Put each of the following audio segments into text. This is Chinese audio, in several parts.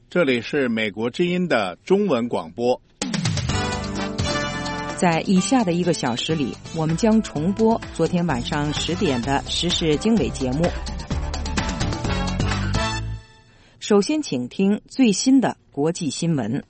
这里是美国之音的中文广播。 在以下的1个小时里，我们将重播昨天晚上10点的时事经纬节目。首先请听最新的国际新闻。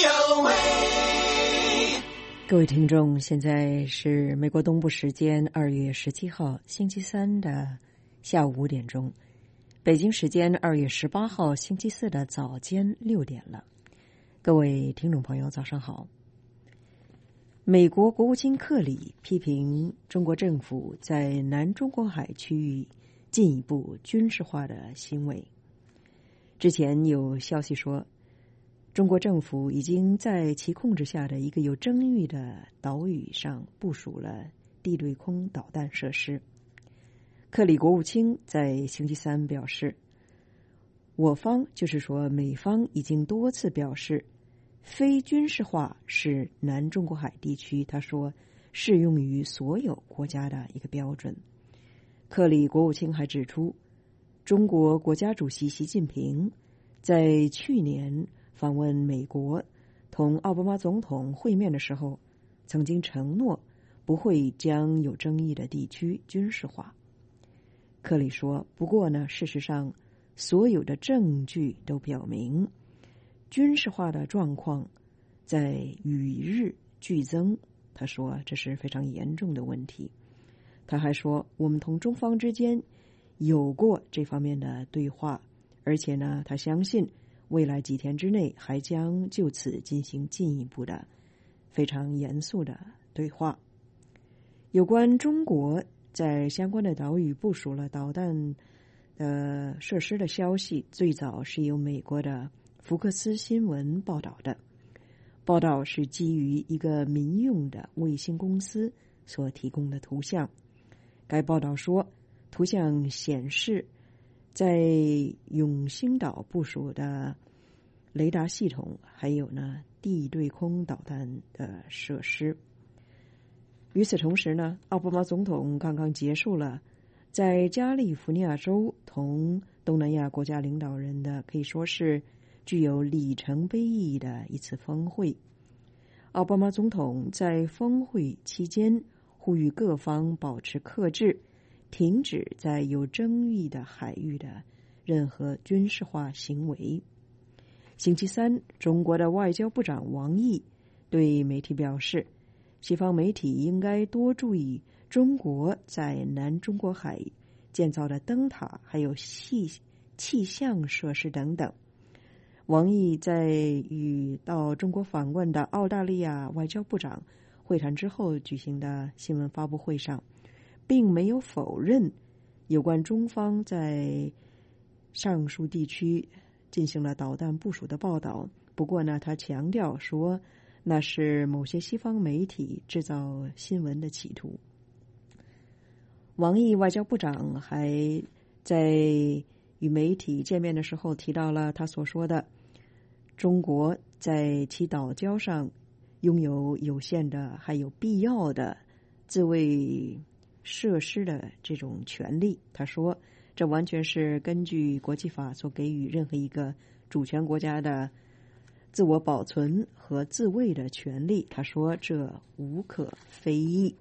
各位听众，现在是美国东部时间2月17号星期三的下午5点钟，北京时间2月18号星期四的早间6点了。各位听众朋友，早上好。美国国务卿克里批评中国政府在南中国海区域进一步军事化的行为。之前有消息说，中国政府已经在其控制下的一个有争议的岛屿上部署了地对空导弹设施。克里国务卿在星期三表示，我方就是说美方已经多次表示，非军事化是南中国海地区他说适用于所有国家的一个标准。克里国务卿还指出，中国国家主席习近平在去年访问美国同奥巴马总统会面的时候，曾经承诺不会将有争议的地区军事化。克里说，不过呢，事实上所有的证据都表明，军事化的状况在与日俱增。他说这是非常严重的问题。他还说，我们同中方之间有过这方面的对话，而且呢，他相信未来几天之内还将就此进行进一步的非常严肃的对话。有关中国在相关的岛屿部署了导弹设施的消息，最早是由美国的福克斯新闻报道的。报道是基于一个民用的卫星公司所提供的图像。该报道说，图像显示在永兴岛部署的雷达系统，还有呢地对空导弹的设施。与此同时呢，奥巴马总统刚刚结束了在加利福尼亚州同东南亚国家领导人的可以说是具有里程碑意义的一次峰会。奥巴马总统在峰会期间呼吁各方保持克制，停止在有争议的海域的任何军事化行为。星期三，中国的外交部长王毅对媒体表示，西方媒体应该多注意中国在南中国海建造的灯塔，还有气象设施等等。王毅在与到中国访问的澳大利亚外交部长会谈之后举行的新闻发布会上，并没有否认有关中方在上述地区进行了导弹部署的报道。不过呢，他强调说，那是某些西方媒体制造新闻的企图。王毅外交部长还在与媒体见面的时候提到了他所说的，中国在其岛礁上拥有有限的还有必要的自卫设施的这种权利。他说，这完全是根据国际法所给予任何一个主权国家的自我保存和自卫的权利。他说，这无可非议。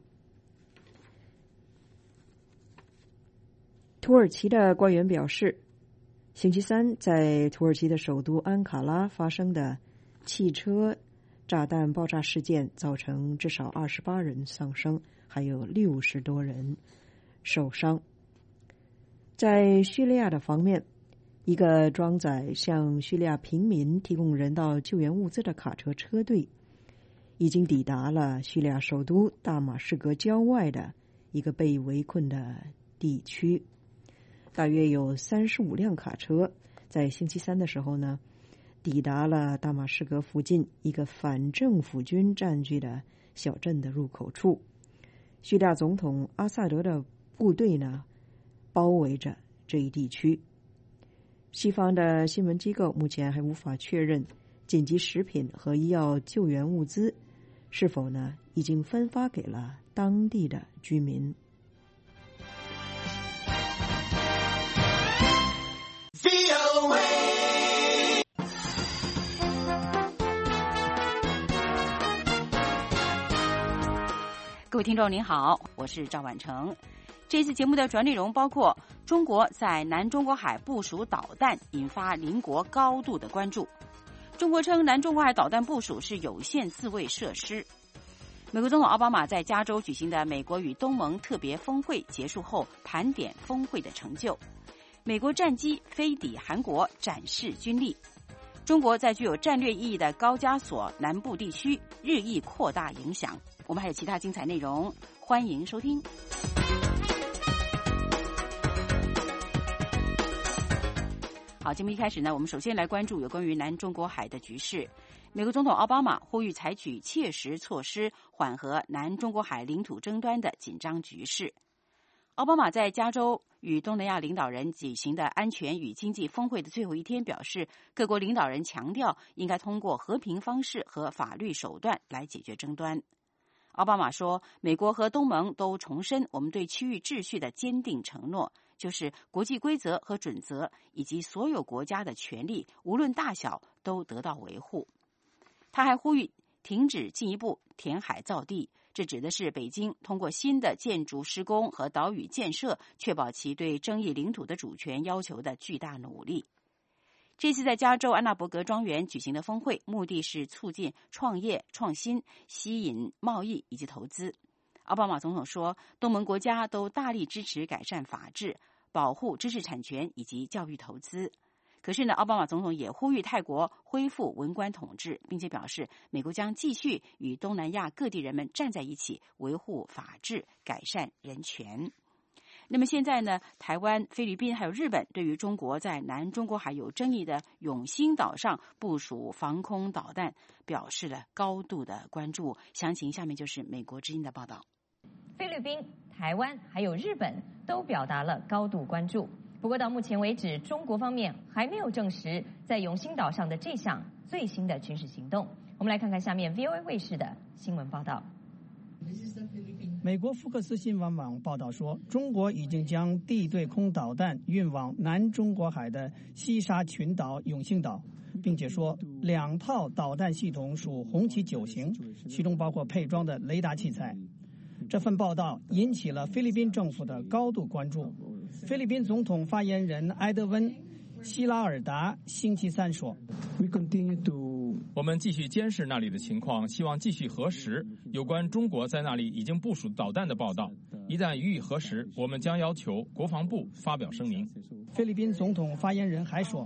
土耳其的官员表示，星期三在土耳其的首都安卡拉发生的汽车炸弹爆炸事件造成至少28人丧生，还有60多人受伤。在叙利亚的方面，一个装载向叙利亚平民提供人道救援物资的卡车车队已经抵达了叙利亚首都大马士革郊外的一个被围困的地区。大约有35辆卡车在星期三的时候呢，抵达了大马士革附近一个反政府军占据的小镇的入口处。叙利亚总统阿萨德的部队呢，包围着这一地区。西方的新闻机构目前还无法确认紧急食品和医药救援物资是否呢已经分发给了当地的居民。 位听众您好，我是赵婉成。这次节目的主要内容包括：中国在南中国海部署导弹，引发邻国高度的关注；中国称南中国海导弹部署是有限自卫设施；美国总统奥巴马在加州举行的美国与东盟特别峰会结束后，盘点峰会的成就；美国战机飞抵韩国展示军力；中国在具有战略意义的高加索南部地区日益扩大影响。我们还有其他精彩内容，欢迎收听。好，节目一开始呢，我们首先来关注有关于南中国海的局势。美国总统奥巴马呼吁采取切实措施，缓和南中国海领土争端的紧张局势。奥巴马在加州与东南亚领导人举行的安全与经济峰会的最后一天表示，各国领导人强调应该通过和平方式和法律手段来解决争端。奥巴马说，美国和东盟都重申我们对区域秩序的坚定承诺，就是国际规则和准则以及所有国家的权利，无论大小，都得到维护。他还呼吁停止进一步填海造地，这指的是北京通过新的建筑施工和岛屿建设，确保其对争议领土的主权要求的巨大努力。这次在加州安纳伯格庄园举行的峰会，目的是促进创业、创新，吸引贸易以及投资。奥巴马总统说，东盟国家都大力支持改善法治、保护知识产权以及教育投资。可是呢，奥巴马总统也呼吁泰国恢复文官统治，并且表示美国将继续与东南亚各地人们站在一起，维护法治、改善人权。那么现在呢，台湾、菲律宾还有日本对于中国在南中国海有争议的永兴岛上部署防空导弹表示了高度的关注。详情下面就是美国之音的报道。 菲律宾、台湾还有日本都表达了高度关注。不过到目前为止，中国方面还没有证实在永兴岛上的这项最新的军事行动。我们来看看下面 VOA 卫视的新闻报道。 美国福克斯新闻网报道说，中国已经将地对空导弹运往南中国海的西沙群岛永兴岛，并且说2套导弹系统属红旗9型，其中包括配装的雷达器材。这份报道引起了菲律宾政府的高度关注。菲律宾总统发言人埃德温·希拉尔达星期三说， 我们继续监视那里的情况，希望继续核实有关中国在那里已经部署导弹的报道。一旦予以核实，我们将要求国防部发表声明。 菲律宾总统发言人还说，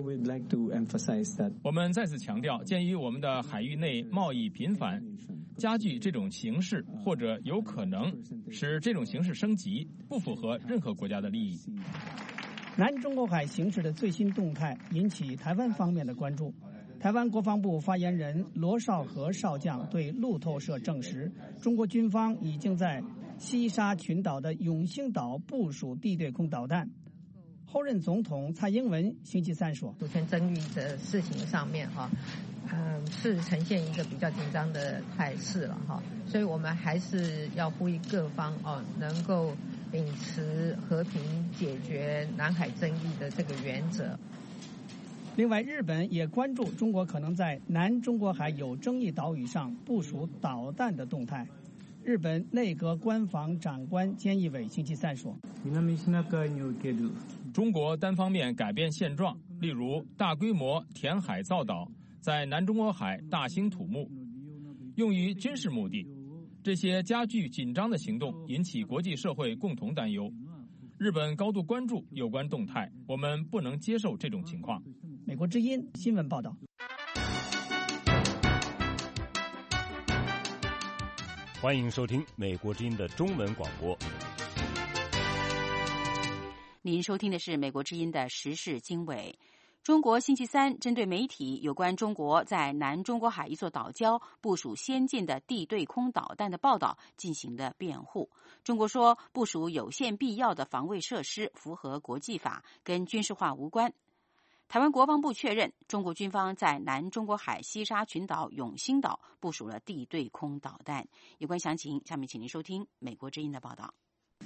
我们再次强调，鉴于我们的海域内贸易频繁，加剧这种形势或者有可能使这种形势升级，不符合任何国家的利益。 南中国海形势的最新动态引起台湾方面的关注。台湾国防部发言人罗少和少将对路透社证实，中国军方已经在西沙群岛的永兴岛部署地对空导弹。后任总统蔡英文星期三说， 主权争议的事情上面是呈现一个比较紧张的态势了所以我们还是要呼吁各方能够秉持和平解决南海争议的这个原则。 另外，日本也关注中国可能在南中国海有争议岛屿上部署导弹的动态。日本内阁官房长官菅义伟星期三说， 中国单方面改变现状，例如大规模填海造岛，在南中国海大兴土木，用于军事目的。这些加剧紧张的行动引起国际社会共同担忧。日本高度关注有关动态，我们不能接受这种情况。 美国之音新闻报道。 欢迎收听美国之音的中文广播。 您收听的是美国之音的时事经纬。中国星期三针对媒体有关中国在南中国海一座岛礁部署先进的地对空导弹的报道进行了辩护。中国说，部署有限必要的防卫设施符合国际法，跟军事化无关。台湾国防部确认，中国军方在南中国海西沙群岛永兴岛部署了地对空导弹。有关详情，下面请您收听美国之音的报道。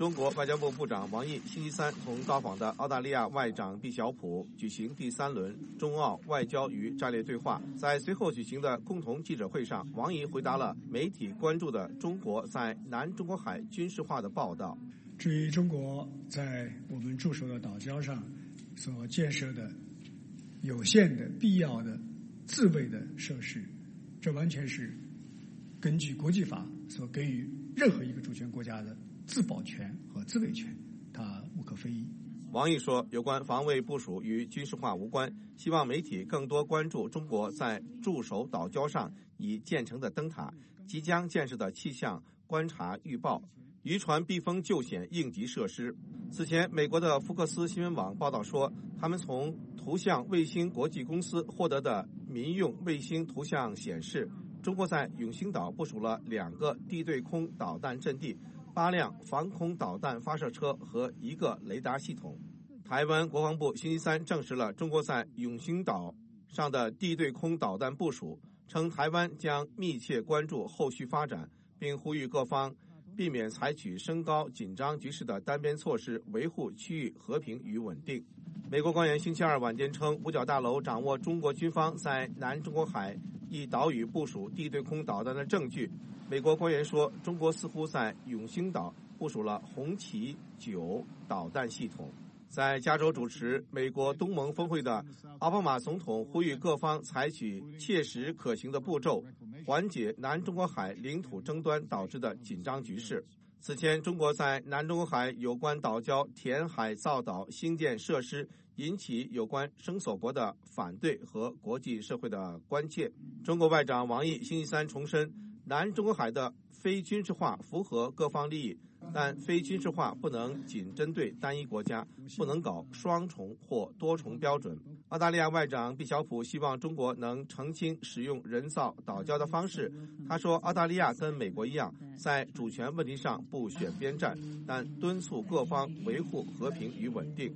中国外交部部长王毅星期三同到访的澳大利亚外长毕晓普举行第3轮中澳外交与战略对话。在随后举行的共同记者会上，王毅回答了媒体关注的中国在南中国海军事化的报道。 至于中国在我们驻守的岛礁上所建设的有限的必要的自卫的设施，这完全是根据国际法所给予任何一个主权国家的自保权和自卫权，它无可非议。 王毅说，有关防卫部署与军事化无关，希望媒体更多关注中国在驻守岛礁上已建成的灯塔、即将建设的气象观察预报、渔船避风救险应急设施。此前，美国的福克斯新闻网报道说，他们从图像卫星国际公司获得的民用卫星图像显示，中国在永兴岛部署了2个地对空导弹阵地、8辆防空导弹发射车和1个雷达系统。台湾国防部星期三证实了中国在永兴岛上的地对空导弹部署，称台湾将密切关注后续发展，并呼吁各方避免采取升高紧张局势的单边措施，维护区域和平与稳定。美国官员星期二晚间称，五角大楼掌握中国军方在南中国海一岛屿部署地对空导弹的证据。美国官员说，中国似乎在永兴岛部署了红旗9导弹系统。在加州主持美国东盟峰会的奥巴马总统呼吁各方采取切实可行的步骤，缓解南中国海领土争端导致的紧张局势。此前，中国在南中国海有关岛礁填海造岛兴建设施，引起有关声索国的反对和国际社会的关切。中国外长王毅星期三重申，南中国海的非军事化符合各方利益，但非军事化不能仅针对单一国家，不能搞双重或多重标准。澳大利亚外长毕晓普希望中国能澄清使用人造岛礁的方式。他说，澳大利亚跟美国一样，在主权问题上不选边站，但敦促各方维护和平与稳定。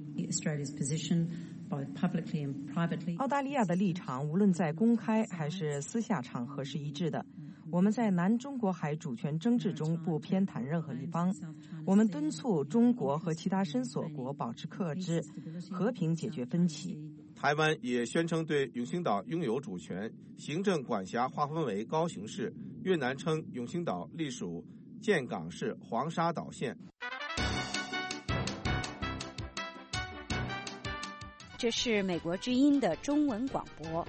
澳大利亚的立场无论在公开还是私下场合是一致的。我们在南中国海主权争执中不偏袒任何一方，我们敦促中国和其他声索国保持克制，和平解决分歧。 台湾也宣称对永兴岛拥有主权，行政管辖划分为高雄市。越南称永兴岛隶属建港市黄沙岛县。 这是美国之音的中文广播。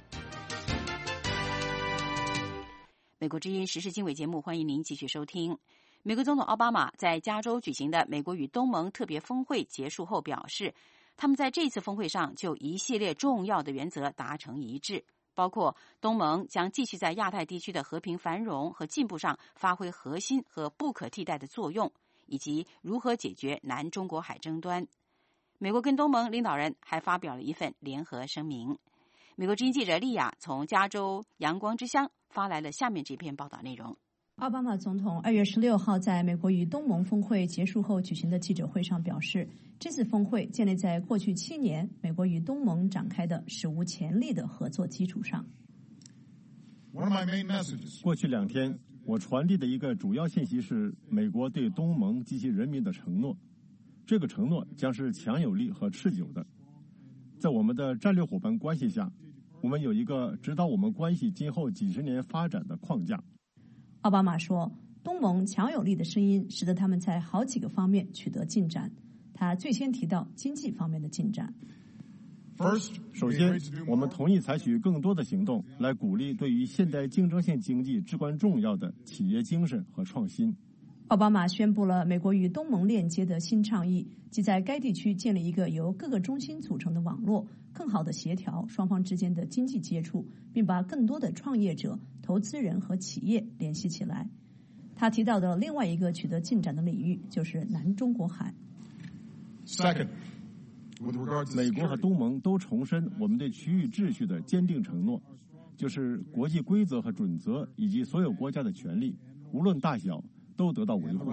美国之音时事经纬节目，欢迎您继续收听。美国总统奥巴马在加州举行的美国与东盟特别峰会结束后表示，他们在这次峰会上就一系列重要的原则达成一致，包括东盟将继续在亚太地区的和平繁荣和进步上发挥核心和不可替代的作用，以及如何解决南中国海争端。美国跟东盟领导人还发表了一份联合声明。美国之音记者莉亚从加州阳光之乡发来了下面这篇报道内容。 奥巴马总统2月16号在美国与东盟峰会结束后举行的记者会上表示，这次峰会建立在过去7年美国与东盟展开的史无前例的合作基础上。 过去2天，我传递的一个主要信息是美国对东盟及其人民的承诺。这个承诺将是强有力和持久的。在我们的战略伙伴关系下，我们有一个指导我们关系今后几十年发展的框架。 奥巴马说，东盟强有力的声音使得他们在好几个方面取得进展。他最先提到经济方面的进展。 首先，我们同意采取更多的行动来鼓励对于现代竞争性经济至关重要的企业精神和创新。 奥巴马宣布了美国与东盟链接的新倡议，即在该地区建立一个由各个中心组成的网络，更好地协调双方之间的经济接触，并把更多的创业者、投资人和企业联系起来。他提到的另外一个取得进展的领域就是南中国海。 美国和东盟都重申我们对区域秩序的坚定承诺，就是国际规则和准则以及所有国家的权利，无论大小，都得到维护。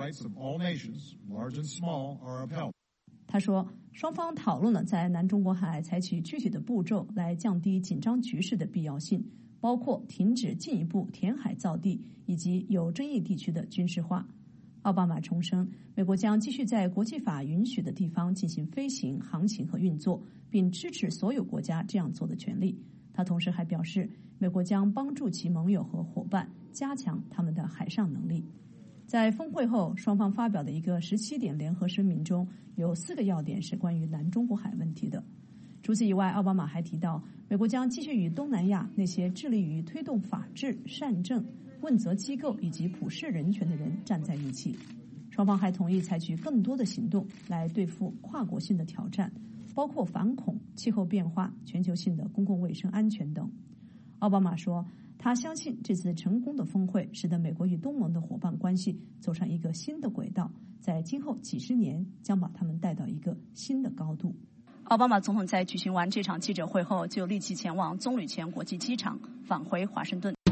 他说，双方讨论了在南中国海采取具体的步骤来降低紧张局势的必要性，包括停止进一步填海造地以及有争议地区的军事化。 奥巴马重申，美国将继续在国际法允许的地方进行飞行、航行和运作，并支持所有国家这样做的权利。他同时还表示，美国将帮助其盟友和伙伴加强他们的海上能力。在峰会后，双方发表的一个17点联合声明中，有4个要点是关于南中国海问题的。除此以外，奥巴马还提到，美国将继续与东南亚那些致力于推动法治、善政、问责机构以及普世人权的人站在一起。双方还同意采取更多的行动来对付跨国性的挑战，包括反恐、气候变化、全球性的公共卫生安全等。奥巴马说，他相信这次成功的峰会使得美国与东盟的伙伴关系走上一个新的轨道，在今后几十年将把他们带到一个新的高度。 奥巴马总统在举行完这场记者会后，就立即前往棕榈泉国际机场，返回华盛顿。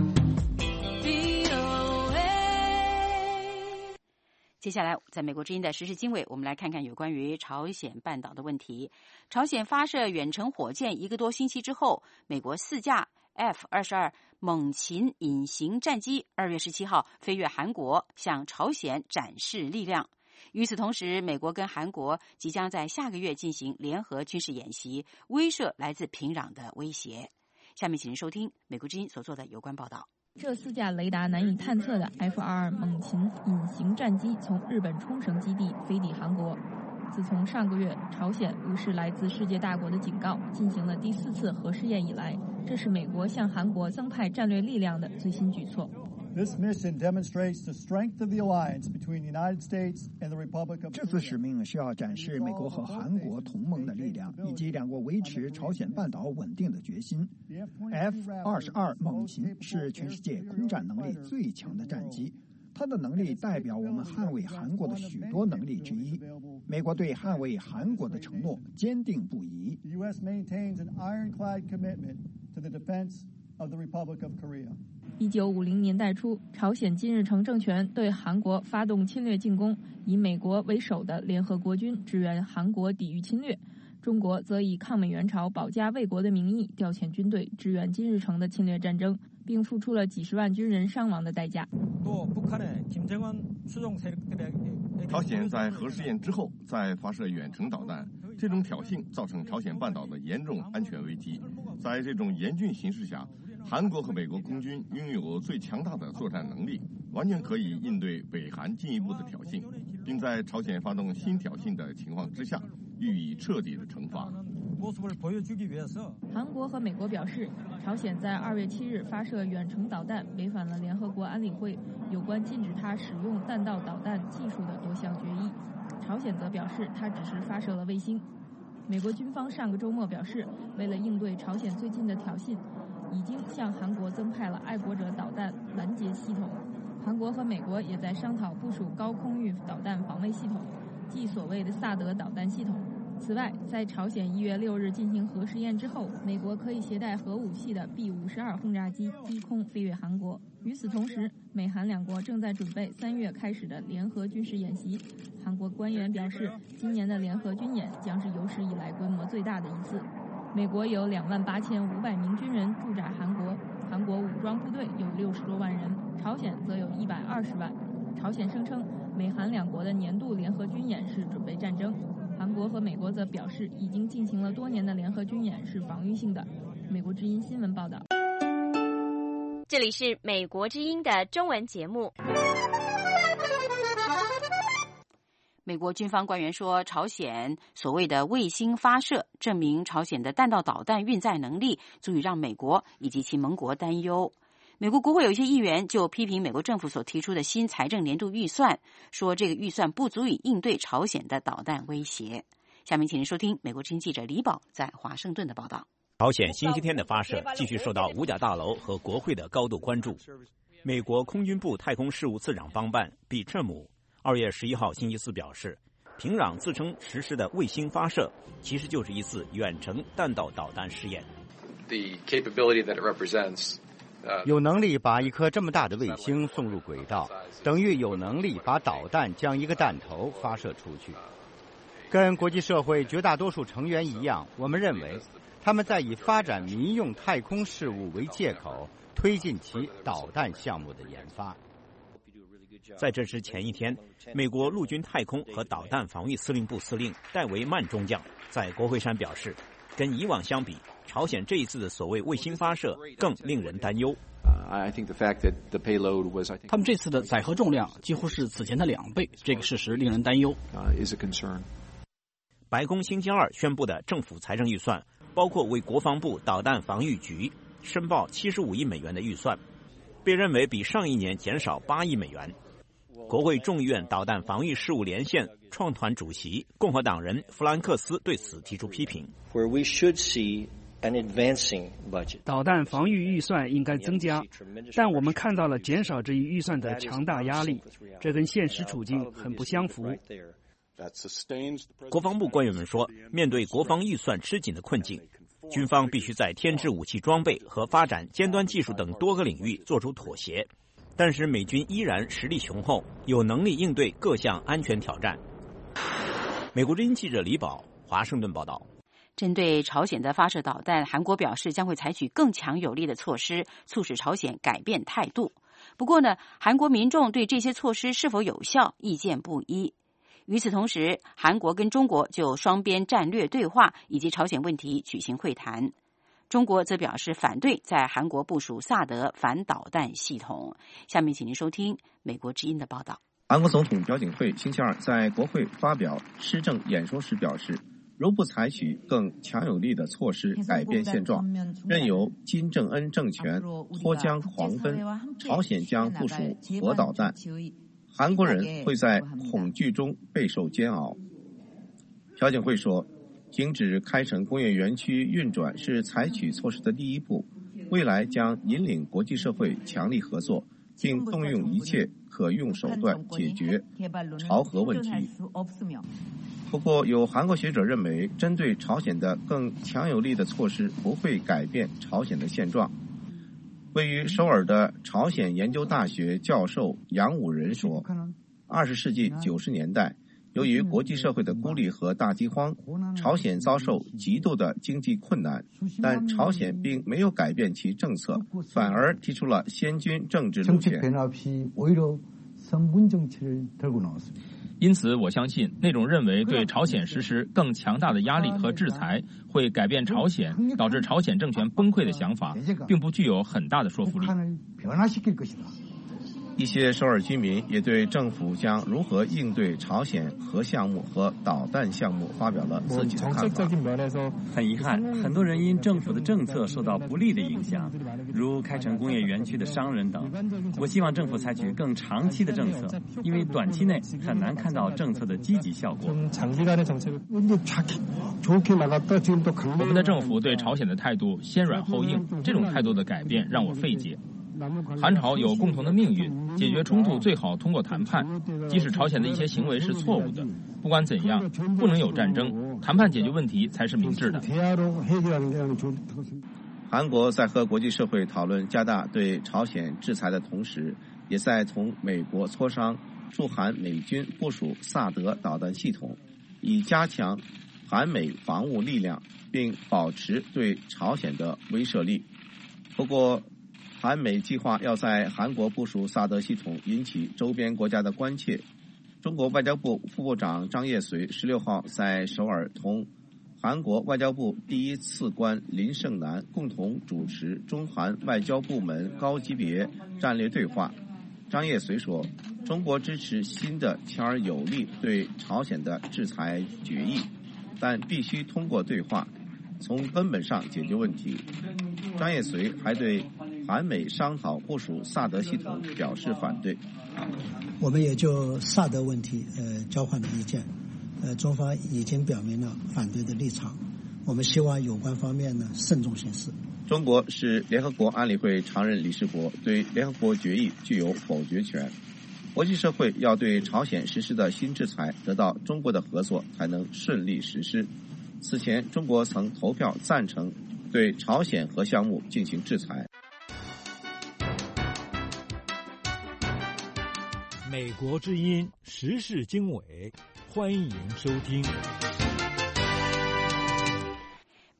接下来，在美国之音的时事经纬，我们来看看有关于朝鲜半岛的问题。朝鲜发射远程火箭1个多星期之后，美国4架 F-22猛禽隐形战机2月17号飞越韩国，向朝鲜展示力量。与此同时，美国跟韩国即将在下个月进行联合军事演习，威慑来自平壤的威胁。下面请您收听美国之音所做的有关报道。 这4架雷达难以探测的 F-22猛禽隐形战机从日本冲绳基地飞抵韩国。自从上个月朝鲜无视来自世界大国的警告，进行了第4次核试验以来，这是美国向韩国增派战略力量的最新举措。 This mission demonstrates the strength of the alliance between the United States and the Republic of Korea. 这次使命需要展示美国和韩国同盟的力量，以及两国维持朝鲜半岛稳定的决心。F-22猛禽是全世界空战能力最强的战机，它的能力代表我们捍卫韩国的许多能力之一。美国对捍卫韩国的承诺坚定不移。 The U.S. maintains an ironclad commitment to the defense of the Republic of Korea. 1950年代初，朝鲜金日成政权对韩国发动侵略进攻，以美国为首的联合国军支援韩国抵御侵略。中国则以抗美援朝、保家卫国的名义调遣军队支援金日成的侵略战争，并付出了几十万军人伤亡的代价。 朝鲜在核试验之后再发射远程导弹，这种挑衅造成朝鲜半岛的严重安全危机。在这种严峻形势下，韩国和美国空军拥有最强大的作战能力，完全可以应对北韩进一步的挑衅，并在朝鲜发动新挑衅的情况之下予以彻底的惩罚。 韩国和美国表示，朝鲜在2月7日发射远程导弹，违反了联合国安理会有关禁止它使用弹道导弹技术的多项决议。朝鲜则表示，它只是发射了卫星。美国军方上个周末表示，为了应对朝鲜最近的挑衅，已经向韩国增派了爱国者导弹拦截系统。韩国和美国也在商讨部署高空域导弹防卫系统，即所谓的萨德导弹系统。此外，在朝鲜1月6日进行核试验之后，美国可以携带核武器的 B-52轰炸机低空飞越韩国。与此同时，美韩两国正在准备3月开始的联合军事演习。韩国官员表示，今年的联合军演将是有史以来规模最大的一次。美国有28500名军人驻扎韩国，韩国武装部队有60多万人，朝鲜则有120万。朝鲜声称，美韩两国的年度联合军演是准备战争。韩国和美国则表示，已经进行了多年的联合军演是防御性的。美国之音新闻报道。 这里是美国之音的中文节目。 美国军方官员说，朝鲜所谓的卫星发射证明朝鲜的弹道导弹运载能力足以让美国以及其盟国担忧。美国国会有一些议员就批评美国政府所提出的新财政年度预算，说这个预算不足以应对朝鲜的导弹威胁。下面请您收听美国之音记者李宝在华盛顿的报道。 朝鲜星期天的发射继续受到五角大楼和国会的高度关注。美国空军部太空事务次长帮办比彻姆2月11号星期四表示，平壤自称实施的卫星发射其实就是一次远程弹道导弹试验。 有能力把一颗这么大的卫星送入轨道，等于有能力把导弹将一个弹头发射出去。跟国际社会绝大多数成员一样，我们认为他们在以发展民用太空事务为借口，推进其导弹项目的研发。 在这之前一天，美国陆军太空和导弹防御司令部司令戴维曼中将在国会山表示，跟以往相比，朝鲜这一次的所谓卫星发射更令人担忧。 他们这次的载荷重量几乎是此前的2倍，这个事实令人担忧。 白宫星期二宣布的政府财政预算，包括为国防部导弹防御局申报75亿美元的预算，被认为比上一年减少8亿美元。国会众议院导弹防御事务连线创团主席共和党人弗兰克斯对此提出批评。 导弹防御预算应该增加，但我们看到了减少这一预算的强大压力，这跟现实处境很不相符。 国防部官员们说，面对国防预算吃紧的困境，军方必须在添置武器装备和发展尖端技术等多个领域做出妥协。但是美军依然实力雄厚，有能力应对各项安全挑战。美国之音记者李宝，华盛顿报道。 针对朝鲜的发射导弹，韩国表示将会采取更强有力的措施，促使朝鲜改变态度。不过呢，韩国民众对这些措施是否有效意见不一。与此同时，韩国跟中国就双边战略对话以及朝鲜问题举行会谈。中国则表示反对在韩国部署萨德反导弹系统。下面请您收听美国之音的报道。 韩国总统朴槿惠星期二在国会发表施政演说时表示，如不采取更强有力的措施改变现状，任由金正恩政权脱缰狂奔，朝鲜将部署核导弹，韩国人会在恐惧中备受煎熬。朴槿惠说，停止开城工业园区运转是采取措施的第一步，未来将引领国际社会强力合作，并动用一切可用手段解决朝核问题。不过，有韩国学者认为，针对朝鲜的更强有力的措施不会改变朝鲜的现状。位于首尔的朝鲜研究大学教授杨武仁说，20世纪90年代，由于国际社会的孤立和大饥荒，朝鲜遭受极度的经济困难，但朝鲜并没有改变其政策，反而提出了先军政治路线。 因此，我相信那种认为对朝鲜实施更强大的压力和制裁会改变朝鲜，导致朝鲜政权崩溃的想法，并不具有很大的说服力。 一些首尔居民也对政府将如何应对朝鲜核项目和导弹项目发表了自己的看法。 很遗憾，很多人因政府的政策受到不利的影响，如开城工业园区的商人等。我希望政府采取更长期的政策，因为短期内很难看到政策的积极效果。 我们的政府对朝鲜的态度先软后硬，这种态度的改变让我费解。韩朝有共同的命运，解决冲突最好通过谈判，即使朝鲜的一些行为是错误的，不管怎样，不能有战争，谈判解决问题才是明智的。 韩国在和国际社会讨论加大对朝鲜制裁的同时，也在同美国磋商驻韩美军部署萨德导弹系统，以加强韩美防务力量，并保持对朝鲜的威慑力。不过，韩美计划要在韩国部署萨德系统，引起周边国家的关切。中国外交部副部长张业遂16号在首尔同韩国外交部第一次官林胜男共同主持中韩外交部门高级别战略对话。张业遂说，中国支持新的强而有力对朝鲜的制裁决议，但必须通过对话，从根本上解决问题。张业遂还对韩美商讨部署萨德系统表示反对。 我们也就萨德问题交换了意见，中方已经表明了反对的立场，我们希望有关方面呢慎重行事。 中国是联合国安理会常任理事国，对联合国决议具有否决权。国际社会要对朝鲜实施的新制裁得到中国的合作，才能顺利实施。此前，中国曾投票赞成对朝鲜核项目进行制裁。 美国之音时事经纬，欢迎收听。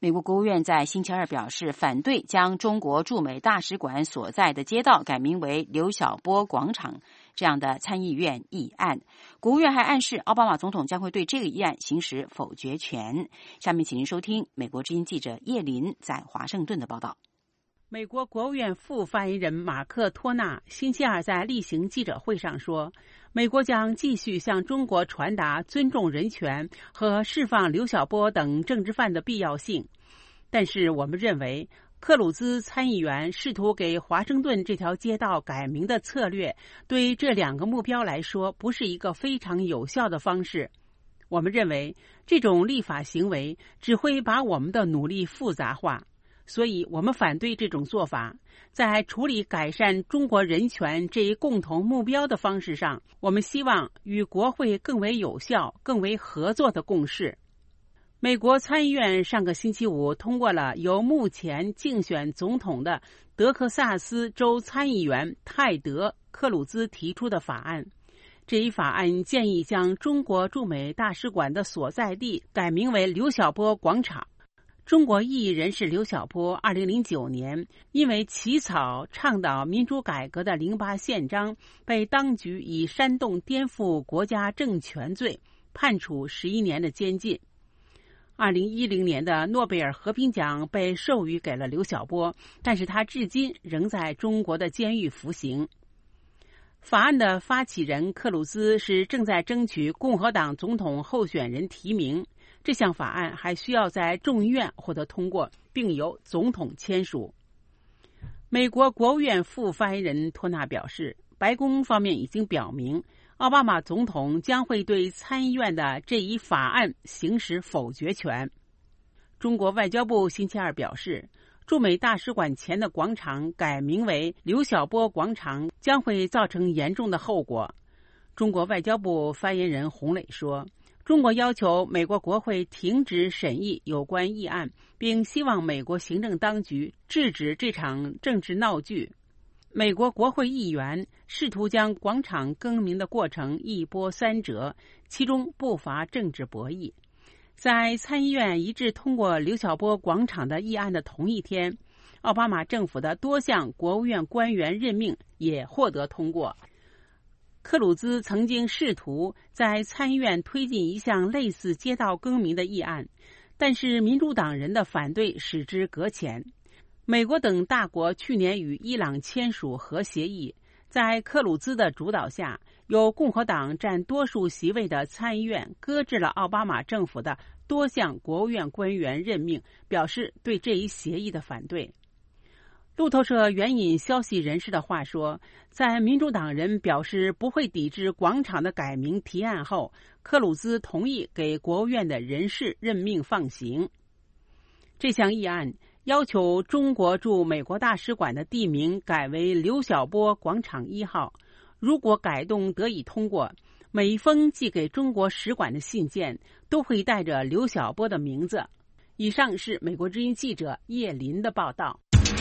美国国务院在星期二表示，反对将中国驻美大使馆所在的街道改名为刘晓波广场这样的参议院议案。国务院还暗示，奥巴马总统将会对这个议案行使否决权。下面请您收听美国之音记者叶林在华盛顿的报道。 美国国务院副发言人马克·托纳星期二在例行记者会上说，美国将继续向中国传达尊重人权和释放刘晓波等政治犯的必要性。但是我们认为，克鲁兹参议员试图给华盛顿这条街道改名的策略，对这两个目标来说不是一个非常有效的方式。我们认为，这种立法行为只会把我们的努力复杂化。所以我们反对这种做法。在处理改善中国人权这一共同目标的方式上，我们希望与国会更为有效、更为合作的共识。美国参议院上个星期五通过了由目前竞选总统的德克萨斯州参议员泰德·克鲁兹提出的法案。这一法案建议将中国驻美大使馆的所在地改名为刘晓波广场。中国异议人士刘晓波2009年因为起草倡导民主改革的08宪章，被当局以煽动颠覆国家政权罪判处11年的监禁。2010年的诺贝尔和平奖被授予给了刘晓波，但是他至今仍在中国的监狱服刑。法案的发起人克鲁兹是正在争取共和党总统候选人提名。这项法案还需要在众议院获得通过，并由总统签署。美国国务院副发言人托纳表示，白宫方面已经表明，奥巴马总统将会对参议院的这一法案行使否决权。中国外交部星期二表示，驻美大使馆前的广场改名为刘晓波广场将会造成严重的后果。中国外交部发言人洪磊说，中国要求美国国会停止审议有关议案，并希望美国行政当局制止这场政治闹剧。美国国会议员试图将广场更名的过程一波三折，其中不乏政治博弈。在参议院一致通过刘晓波广场的议案的同一天，奥巴马政府的多项国务院官员任命也获得通过。克鲁兹曾经试图在参议院推进一项类似街道更名的议案，但是民主党人的反对使之搁浅。美国等大国去年与伊朗签署核协议，在克鲁兹的主导下，由共和党占多数席位的参议院搁置了奥巴马政府的多项国务院官员任命，表示对这一协议的反对。路透社援引消息人士的话说，在民主党人表示不会抵制广场的改名提案后，克鲁兹同意给国务院的人事任命放行。这项议案要求中国驻美国大使馆的地名改为刘晓波广场1号。如果改动得以通过，每一封寄给中国使馆的信件都会带着刘晓波的名字。以上是美国之音记者叶林的报道。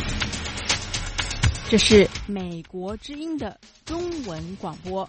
这是美国之音的中文广播。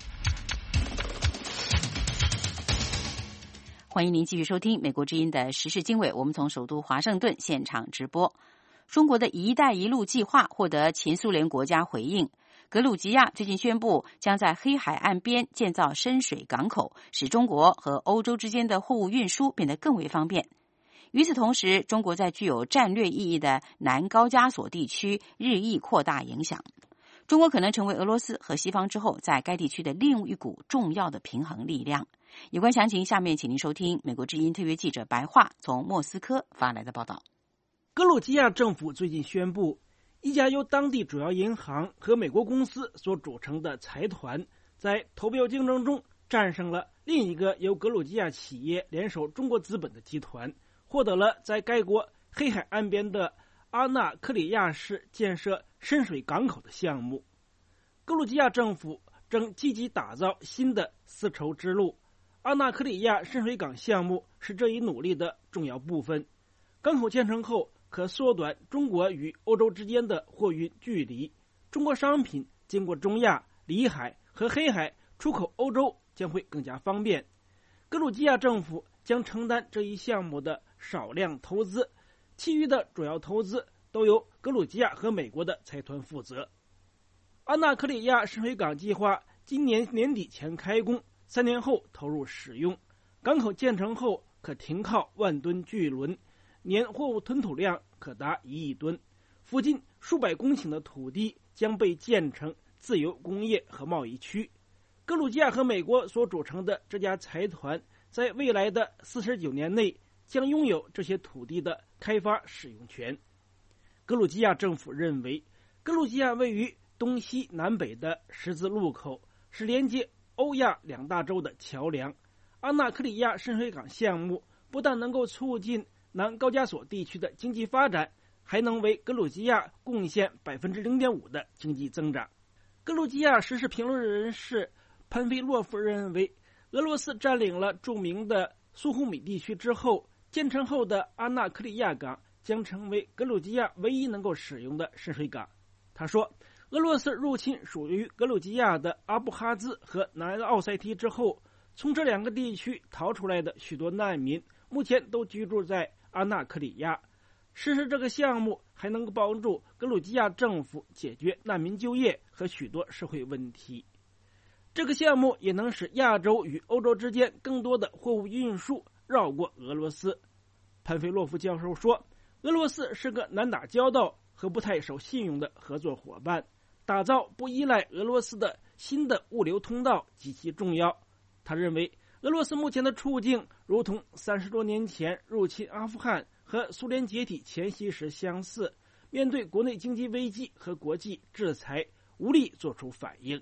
欢迎您继续收听美国之音的时事经纬，我们从首都华盛顿现场直播。中国的一带一路计划获得前苏联国家回应。格鲁吉亚最近宣布将在黑海岸边建造深水港口，使中国和欧洲之间的货物运输变得更为方便。与此同时，中国在具有战略意义的南高加索地区日益扩大影响。中国可能成为俄罗斯和西方之后在该地区的另一股重要的平衡力量。有关详情，下面请您收听美国之音特约记者白桦从莫斯科发来的报道。 格鲁吉亚政府最近宣布，一家由当地主要银行和美国公司所组成的财团在投标竞争中战胜了另一个由格鲁吉亚企业联手中国资本的集团，获得了在该国黑海岸边的阿纳克里亚市建设深水港口的项目。格鲁吉亚政府正积极打造新的丝绸之路，阿纳克里亚深水港项目是这一努力的重要部分。港口建成后，可缩短中国与欧洲之间的货运距离，中国商品经过中亚、里海和黑海出口欧洲将会更加方便。格鲁吉亚政府将承担这一项目的少量投资， 其余的主要投资都由格鲁吉亚和美国的财团负责。阿纳克里亚深水港计划今年年底前开工，3年后投入使用。港口建成后可停靠10000吨巨轮，年货物吞吐量可达1亿吨。附近数百公顷的土地将被建成自由工业和贸易区。格鲁吉亚和美国所组成的这家财团在未来的49年内将拥有这些土地的开发使用权。格鲁吉亚政府认为，格鲁吉亚位于东西南北的十字路口，是连接欧亚2大洲的桥梁。阿纳克里亚深水港项目不但能够促进南高加索地区的经济发展，还能为格鲁吉亚贡献 0.5% 的经济增长。格鲁吉亚时事评论人士潘菲洛夫认为，俄罗斯占领了著名的苏胡米地区之后，建成后的阿纳克里亚港将成为格鲁吉亚唯一能够使用的深水港。他说，俄罗斯入侵属于格鲁吉亚的阿布哈兹和南奥塞梯之后，从这2个地区逃出来的许多难民目前都居住在阿纳克里亚。实施这个项目还能够帮助格鲁吉亚政府解决难民就业和许多社会问题。这个项目也能使亚洲与欧洲之间更多的货物运输绕过俄罗斯。潘菲洛夫教授说，俄罗斯是个难打交道和不太受信用的合作伙伴，打造不依赖俄罗斯的新的物流通道极其重要。他认为，俄罗斯目前的处境如同30多年前入侵阿富汗和苏联解体前夕时相似，面对国内经济危机和国际制裁，无力做出反应。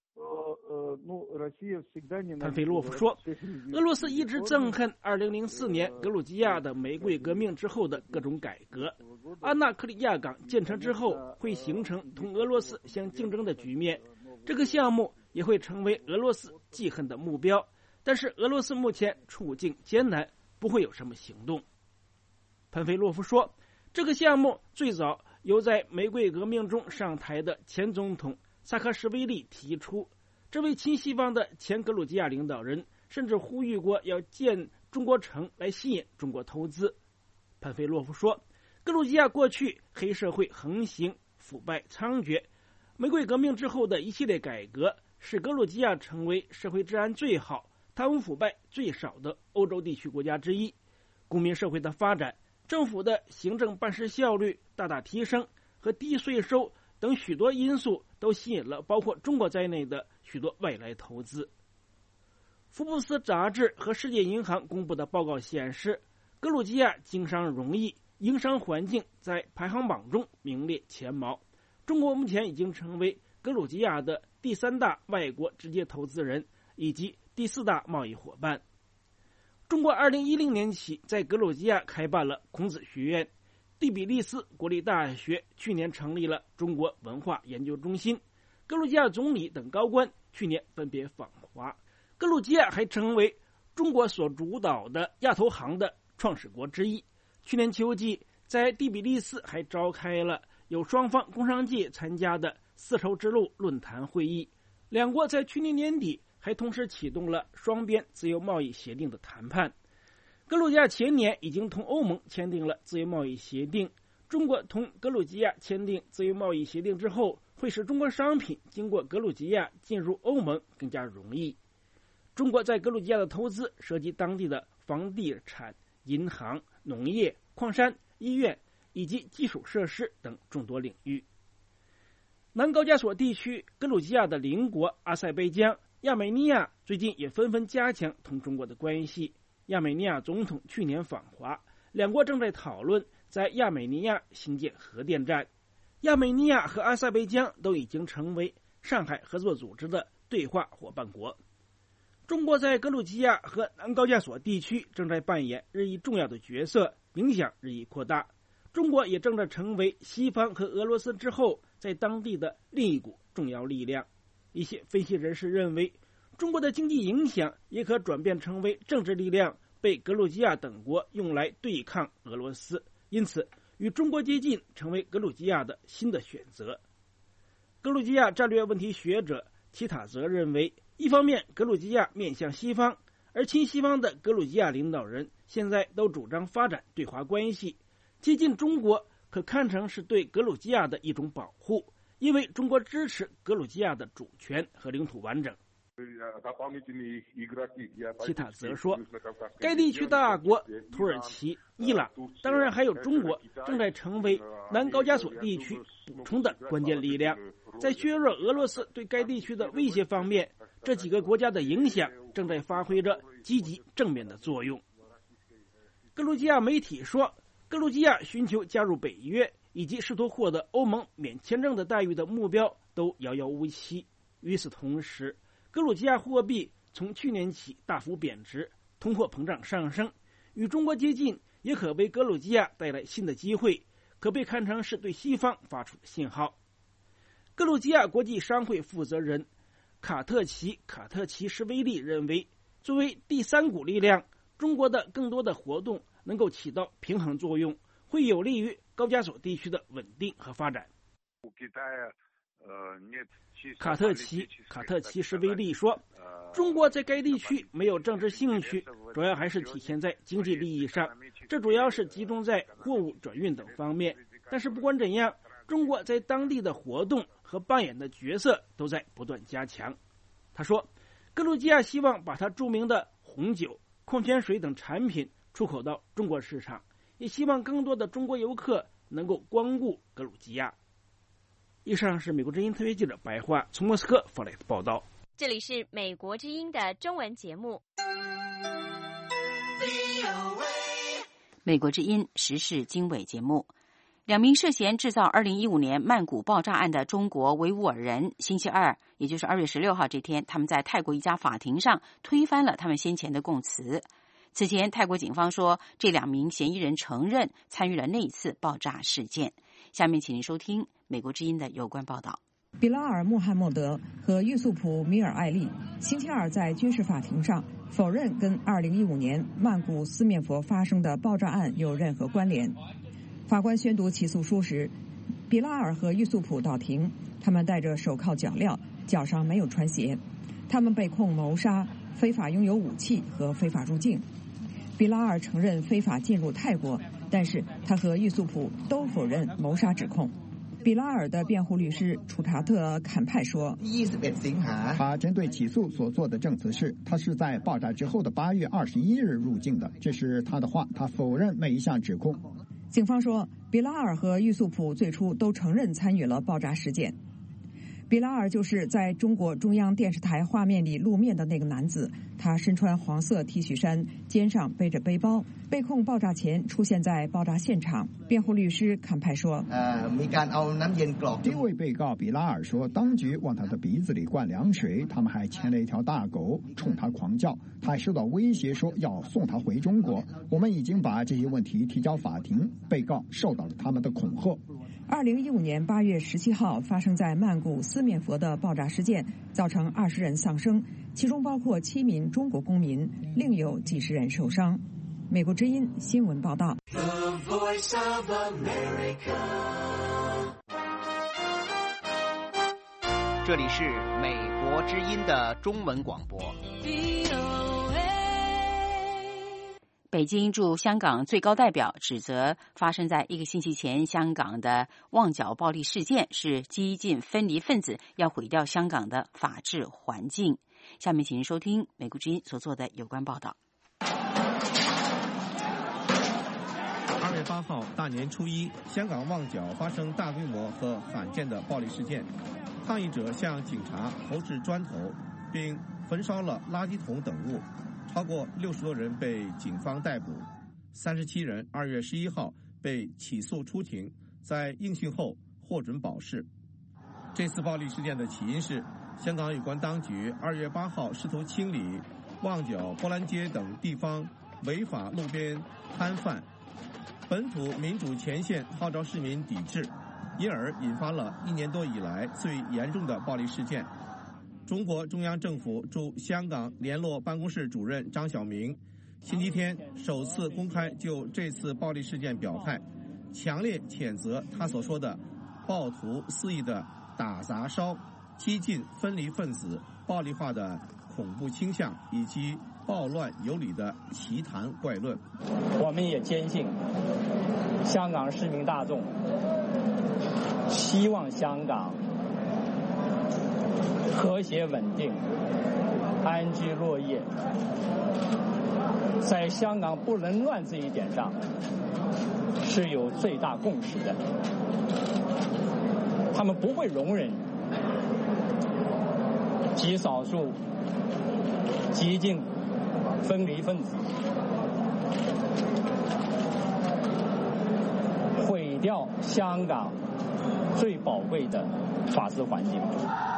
潘菲洛夫说，俄罗斯一直憎恨2004年格鲁吉亚的玫瑰革命之后的各种改革。阿纳克里亚港建成之后，会形成同俄罗斯相竞争的局面，这个项目也会成为俄罗斯记恨的目标。但是俄罗斯目前处境艰难，不会有什么行动。潘菲洛夫说，这个项目最早由在玫瑰革命中上台的前总统萨卡什维利提出。这位亲西方的前格鲁吉亚领导人甚至呼吁过要建中国城来吸引中国投资。潘菲洛夫说，格鲁吉亚过去黑社会横行，腐败猖獗，玫瑰革命之后的一系列改革使格鲁吉亚成为社会治安最好、贪污腐败最少的欧洲地区国家之一。公民社会的发展，政府的行政办事效率大大提升和低税收等许多因素都吸引了包括中国在内的许多外来投资。福布斯杂志和世界银行公布的报告显示，格鲁吉亚经商容易，营商环境在排行榜中名列前茅。中国目前已经成为格鲁吉亚的第3大外国直接投资人以及第4大贸易伙伴。中国2010年起在格鲁吉亚开办了孔子学院，第比利斯国立大学去年成立了中国文化研究中心，格鲁吉亚总理等高官去年分别访华。格鲁吉亚还成为中国所主导的亚投行的创始国之一。去年秋季，在第比利斯还召开了有双方工商界参加的丝绸之路论坛会议。两国在去年年底还同时启动了双边自由贸易协定的谈判。格鲁吉亚前年已经同欧盟签订了自由贸易协定，中国同格鲁吉亚签订自由贸易协定之后，会使中国商品经过格鲁吉亚进入欧盟更加容易。中国在格鲁吉亚的投资涉及当地的房地产、银行、农业、矿山、医院以及基础设施等众多领域。南高加索地区格鲁吉亚的邻国阿塞拜疆、亚美尼亚最近也纷纷加强同中国的关系。亚美尼亚总统去年访华，两国正在讨论在亚美尼亚兴建核电站。亚美尼亚和阿塞拜疆都已经成为上海合作组织的对话伙伴国。中国在格鲁吉亚和南高加索地区正在扮演日益重要的角色，影响日益扩大。中国也正在成为西方和俄罗斯之后在当地的另一股重要力量。一些分析人士认为，中国的经济影响也可转变成为政治力量，被格鲁吉亚等国用来对抗俄罗斯，因此与中国接近成为格鲁吉亚的新的选择。格鲁吉亚战略问题学者齐塔泽认为，一方面格鲁吉亚面向西方，而亲西方的格鲁吉亚领导人现在都主张发展对华关系， 接近中国可看成是对格鲁吉亚的一种保护，因为中国支持格鲁吉亚的主权和领土完整。其他则说，该地区大国土耳其、伊朗，当然还有中国，正在成为南高加索地区补充的关键力量。在削弱俄罗斯对该地区的威胁方面，这几个国家的影响正在发挥着积极正面的作用。格鲁吉亚媒体说，格鲁吉亚寻求加入北约以及试图获得欧盟免签证的待遇的目标都遥遥无期。与此同时，格鲁吉亚货币从去年起大幅贬值，通货膨胀上升，与中国接近也可为格鲁吉亚带来新的机会，可被看成是对西方发出的信号。格鲁吉亚国际商会负责人卡特奇什维利认为，作为第三股力量，中国的更多的活动能够起到平衡作用，会有利于高加索地区的稳定和发展。卡特奇什维利说，中国在该地区没有政治兴趣，主要还是体现在经济利益上，这主要是集中在货物转运等方面。但是不管怎样，中国在当地的活动和扮演的角色都在不断加强。他说，格鲁吉亚希望把它著名的红酒、矿泉水等产品出口到中国市场，也希望更多的中国游客能够光顾格鲁吉亚。以上是美国之音特约记者白桦从莫斯科发来的报道。 这里是美国之音的中文节目。 美国之音时事经纬节目。2名涉嫌制造2015年曼谷爆炸案的中国维吾尔人，星期二，也就是2月16号这天，他们在泰国一家法庭上推翻了他们先前的供词。此前，泰国警方说，这2名嫌疑人承认参与了那一次爆炸事件。下面请您收听美国之音的有关报道。 比拉尔·穆罕默德和玉素普·米尔艾利星期二在军事法庭上否认跟2015年曼谷四面佛发生的爆炸案有任何关联。法官宣读起诉书时，比拉尔和玉素普到庭，他们戴着手铐脚镣，脚上没有穿鞋。他们被控谋杀、非法拥有武器和非法入境。比拉尔承认非法进入泰国，但是他和玉素普都否认谋杀指控。比拉尔的辩护律师楚查特·坎派说， 他针对起诉所做的证词是，他是在爆炸之后的8月21日入境的，这是他的话，他否认每一项指控。 警方说，比拉尔和玉素普最初都承认参与了爆炸事件。比拉尔就是在中国中央电视台画面里露面的那个男子，他身穿黄色 T 恤衫，肩上背着背包，被控爆炸前出现在爆炸现场。辩护律师坎派说， 这位被告比拉尔说，当局往他的鼻子里灌凉水，他们还牵了一条大狗冲他狂叫，他还受到威胁说要送他回中国。我们已经把这些问题提交法庭，被告受到了他们的恐吓。 2015年8月17号发生在曼谷四面佛的爆炸事件，造成20人丧生，其中包括7名中国公民，另有几十人受伤。美国之音新闻报道。 这里是美国之音的中文广播。 北京驻香港最高代表指责发生在1个星期前香港的旺角暴力事件是激进分离分子要毁掉香港的法治环境。下面请您收听美国之音所做的有关报道。 2月8号大年初一，香港旺角发生大规模和罕见的暴力事件，抗议者向警察投掷砖头，并焚烧了垃圾桶等物。超过60多人被警方逮捕，37人2月11号被起诉出庭，在应讯后获准保释。这次暴力事件的起因是香港有关当局2月8号试图清理旺角、波兰街等地方违法路边摊贩，本土民主前线号召市民抵制，因而引发了1年多以来最严重的暴力事件。中国中央政府驻香港联络办公室主任张晓明星期天首次公开就这次暴力事件表态，强烈谴责他所说的暴徒肆意的打砸烧、激进分离分子暴力化的恐怖倾向以及暴乱有理的奇谈怪论。 我们也坚信香港市民大众希望香港和谐稳定、安居乐业，在香港不能乱这一点上是有最大共识的。他们不会容忍极少数激进分离分子毁掉香港最宝贵的法治环境。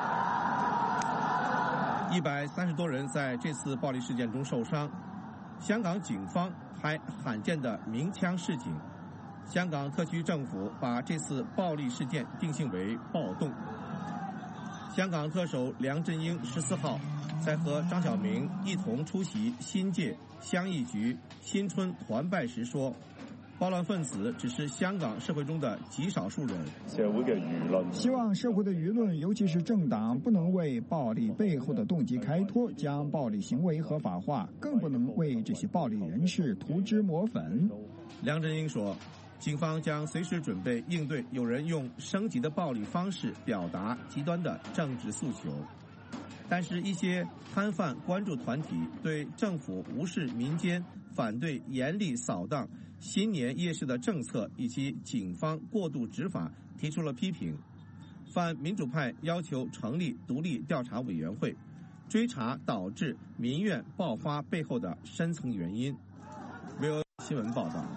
130多人在这次暴力事件中受伤，香港警方还罕见的鸣枪示警。香港特区政府把这次暴力事件定性为暴动。香港特首梁振英14号在和张晓明一同出席新界乡议局新春团拜时说，暴乱分子只是香港社会中的极少数人。 希望社会的舆论，尤其是政党，不能为暴力背后的动机开脱，将暴力行为合法化，更不能为这些暴力人士涂脂抹粉。 梁振英说，警方将随时准备应对有人用升级的暴力方式表达极端的政治诉求。但是，一些摊贩关注团体对政府无视民间、反对严厉扫荡新年夜市的政策以及警方过度执法提出了批评。泛民主派要求成立独立调查委员会，追查导致民怨爆发背后的深层原因。VOA 新闻报道。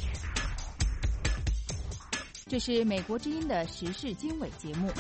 这是美国之音的时事经纬节目。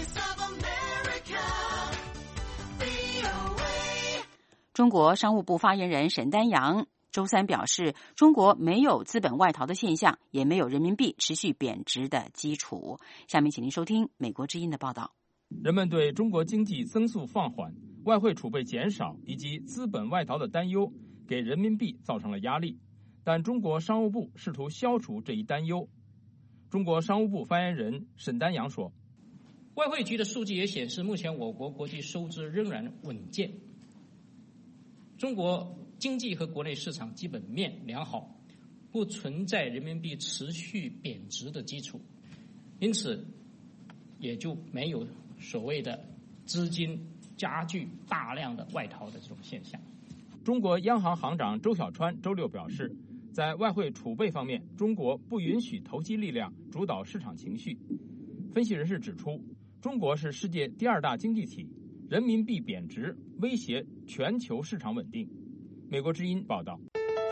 中国商务部发言人沈丹阳周三表示，中国没有资本外逃的现象，也没有人民币持续贬值的基础。下面请您收听美国之音的报道。 人们对中国经济增速放缓、外汇储备减少以及资本外逃的担忧，给人民币造成了压力。但中国商务部试图消除这一担忧。中国商务部发言人沈丹阳说， 外汇局的数据也显示，目前我国国际收支仍然稳健，中国经济和国内市场基本面良好，不存在人民币持续贬值的基础，因此也就没有所谓的资金加剧大量的外逃的这种现象。 中国央行行长周小川周六表示，在外汇储备方面，中国不允许投机力量主导市场情绪。分析人士指出，中国是世界第2大经济体，人民币贬值威胁全球市场稳定。美国之音报道。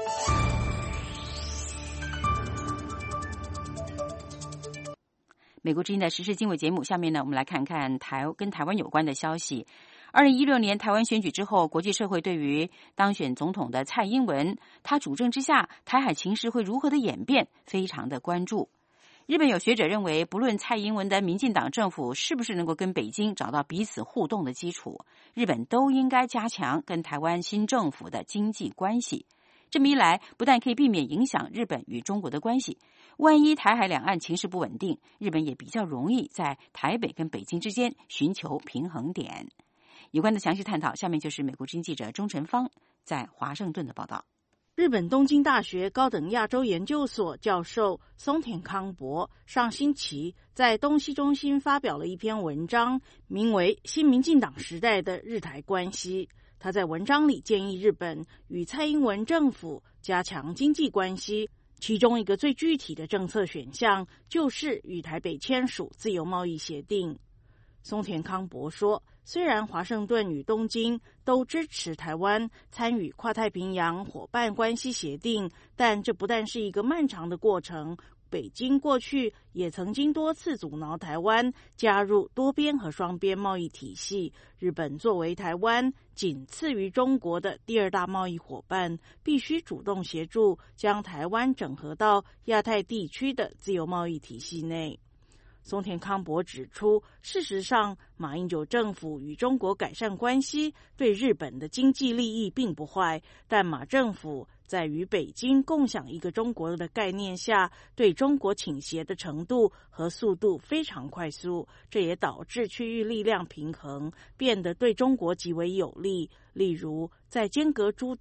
美国之音的时事经纬节目，下面呢，我们来看看跟台湾有关的消息。2016年台湾选举之后，国际社会对于当选总统的蔡英文，他主政之下台海情势会如何的演变，非常的关注。日本有学者认为，不论蔡英文的民进党政府是不是能够跟北京找到彼此互动的基础，日本都应该加强跟台湾新政府的经济关系。这么一来，不但可以避免影响日本与中国的关系，万一台海两岸情势不稳定，日本也比较容易在台北跟北京之间寻求平衡点。有关的详细探讨，下面就是美国之音记者钟晨芳在华盛顿的报道。 日本东京大学高等亚洲研究所教授松田康博上星期在东西中心发表了一篇文章，名为《新民进党时代的日台关系》。他在文章里建议日本与蔡英文政府加强经济关系，其中一个最具体的政策选项就是与台北签署自由贸易协定。松田康博说，虽然华盛顿与东京都支持台湾参与跨太平洋伙伴关系协定，但这不但是一个漫长的过程，北京过去也曾经多次阻挠台湾加入多边和双边贸易体系。日本作为台湾仅次于中国的第2大贸易伙伴，必须主动协助将台湾整合到亚太地区的自由贸易体系内。松田康博指出，事实上，马英九政府与中国改善关系对日本的经济利益并不坏，但马政府在与北京共享一个中国的概念下，对中国倾斜的程度和速度非常快速，这也导致区域力量平衡变得对中国极为有利。例如，在尖阁诸岛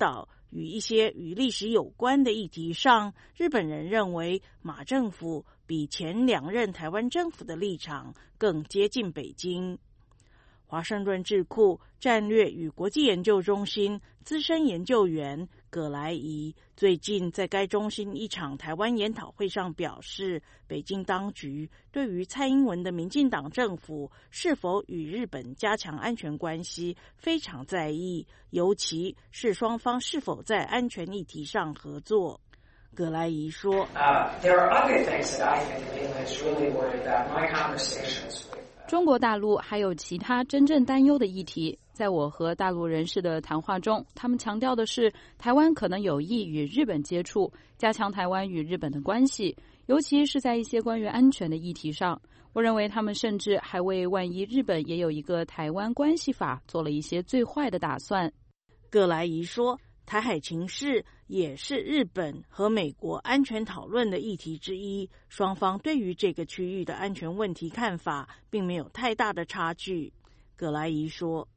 与一些与历史有关的议题上，日本人认为马政府比前2任台湾政府的立场更接近北京。华盛顿智库战略与国际研究中心资深研究员葛莱仪最近在该中心一场台湾研讨会上表示，北京当局对于蔡英文的民进党政府是否与日本加强安全关系非常在意，尤其是双方是否在安全议题上合作。葛莱仪说中国大陆还有其他真正担忧的议题，在我和大陆人士的谈话中，他们强调的是台湾可能有意与日本接触，加强台湾与日本的关系，尤其是在一些关于安全的议题上。我认为他们甚至还为万一日本也有一个台湾关系法做了一些最坏的打算。 葛莱仪说，台海情势也是日本和美国安全讨论的议题之一，双方对于这个区域的安全问题看法并没有太大的差距。葛莱仪说，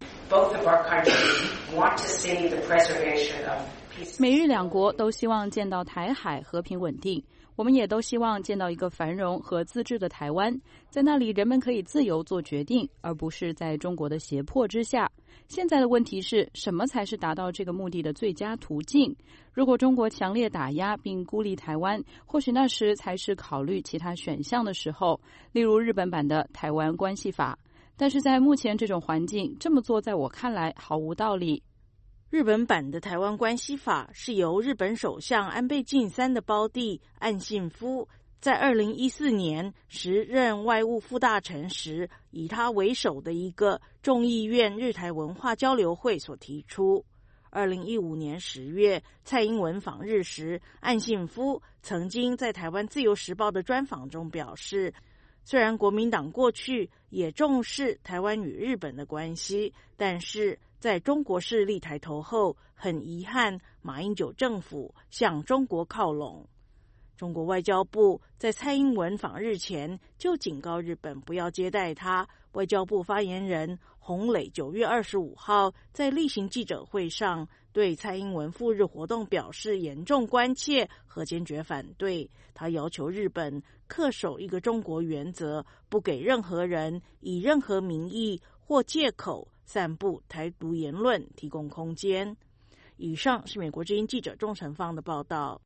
美日两国都希望见到台海和平稳定，我们也都希望见到一个繁荣和自治的台湾，在那里人们可以自由做决定，而不是在中国的胁迫之下。现在的问题是什么才是达到这个目的的最佳途径？如果中国强烈打压并孤立台湾，或许那时才是考虑其他选项的时候，例如日本版的台湾关系法。但是在目前这种环境，这么做在我看来毫无道理。 日本版的台湾关系法是由日本首相安倍晋三的胞弟岸信夫在2014年时任外务副大臣时，以他为首的一个众议院日台文化交流会所提出。2015年10月，蔡英文访日时，岸信夫曾经在台湾自由时报的专访中表示，虽然国民党过去也重视台湾与日本的关系，但是在中国势力抬头后，很遗憾马英九政府向中国靠拢。中国外交部在蔡英文访日前就警告日本不要接待他。外交部发言人洪磊9月25号在例行记者会上对蔡英文赴日活动表示严重关切和坚决反对。他要求日本恪守一个中国原则，不给任何人以任何名义或借口散布台独言论提供空间。以上是美国之音记者钟成芳的报道。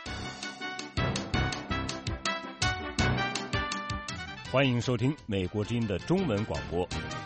欢迎收听美国之音的中文广播。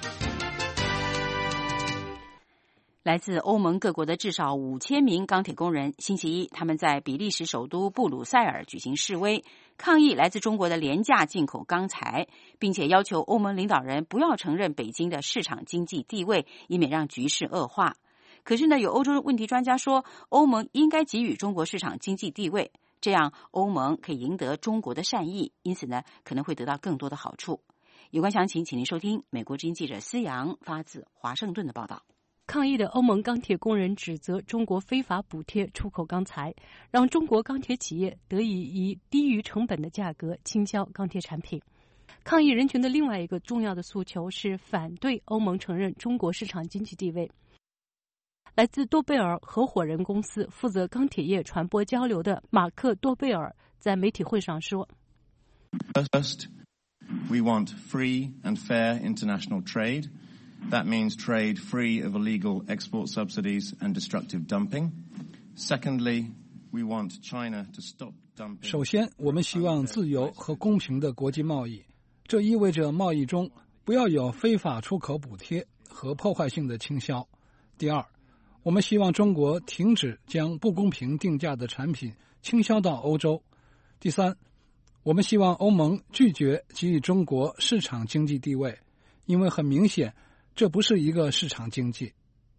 来自欧盟各国的至少5000名钢铁工人，星期一他们在比利时首都布鲁塞尔举行示威，抗议来自中国的廉价进口钢材，并且要求欧盟领导人不要承认北京的市场经济地位，以免让局势恶化。可是呢，有欧洲问题专家说，欧盟应该给予中国市场经济地位，这样欧盟可以赢得中国的善意，因此呢，可能会得到更多的好处。有关详情，请您收听美国之音记者思阳发自华盛顿的报道。 抗议的欧盟钢铁工人指责中国非法补贴出口钢材，让中国钢铁企业得以以低于成本的价格倾销钢铁产品。抗议人群的另外一个重要的诉求是反对欧盟承认中国市场经济地位。来自多贝尔合伙人公司负责钢铁业传播交流的马克·多贝尔在媒体会上说 First, we want free and fair international trade. That means trade free of illegal export subsidies and destructive dumping. Secondly, we want China to stop dumping. 首先，我们希望自由和公平的国际贸易，这意味着贸易中不要有非法出口补贴和破坏性的倾销。第二，我们希望中国停止将不公平定价的产品倾销到欧洲。第三，我们希望欧盟拒绝给予中国市场经济地位，因为很明显，这不是一个市场经济。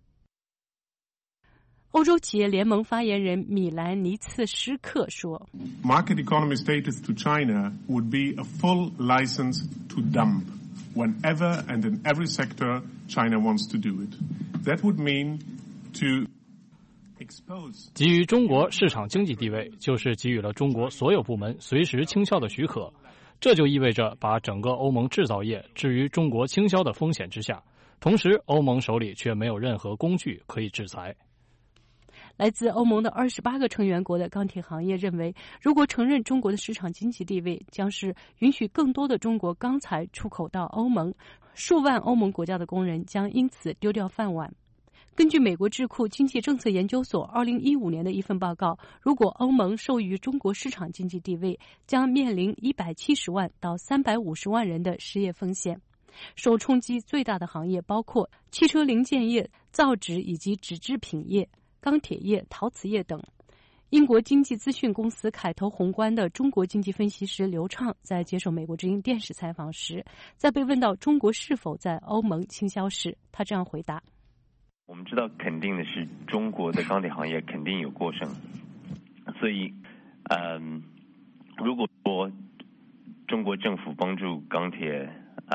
欧洲企业联盟发言人米兰尼茨施克说 Market economy status to China would be a full license to dump whenever and in every sector China wants to do it. That would mean to expose 给予中国市场经济地位，就是给予了中国所有部门随时倾销的许可，这就意味着把整个欧盟制造业置于中国倾销的风险之下，同时欧盟手里却没有任何工具可以制裁。 来自欧盟的28个成员国的钢铁行业认为，如果承认中国的市场经济地位，将是允许更多的中国钢材出口到欧盟，数万欧盟国家的工人将因此丢掉饭碗。根据美国智库经济政策研究所2015年的一份报告，如果欧盟授予中国市场经济地位，将面临170万到350万人的失业风险。受冲击最大的行业包括汽车零件业、造纸以及纸制品业、钢铁业、陶瓷业等。英国经济资讯公司凯投宏观的中国经济分析师刘畅在接受美国之音电视采访时，在被问到中国是否在欧盟倾销时，他这样回答： 我们知道肯定的是中国的钢铁行业肯定有过剩，所以如果说中国政府帮助钢铁